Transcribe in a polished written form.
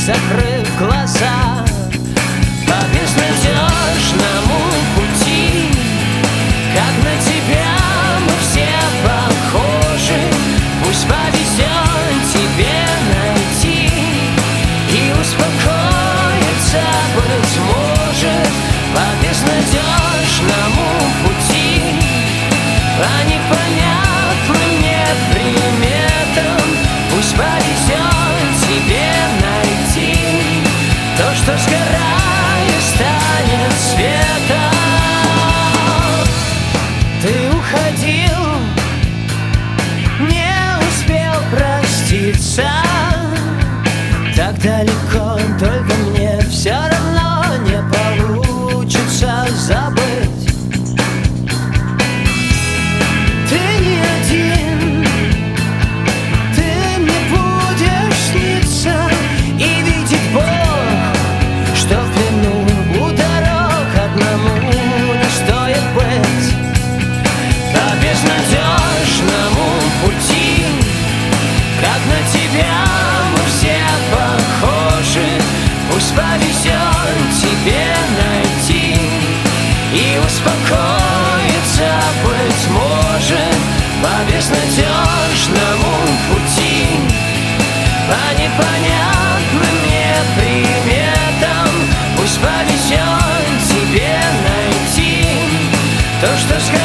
закрыв глаза, по безнадежному пути. Как на тебя мы все похожи, пусть повезет тебе найти и успокоиться, быть может, по безнадежному пути, по непонятным мне приметам. Пусть повезет тебе найти то, что сгорая станет светом. Ты уходил, не успел проститься, так далеко, только мне все равно не получится забыть. Ты не один, ты мне будешь сниться и видеть Бог, что в плену у дорог одному не стоит быть. По безнадежному пути, как на тебя мы все похожи, пусть повезет тебе найти и успокоиться, быть может, по безнадежному пути, по непонятным мне приметам. Пусть повезет тебе найти то, что скажешь.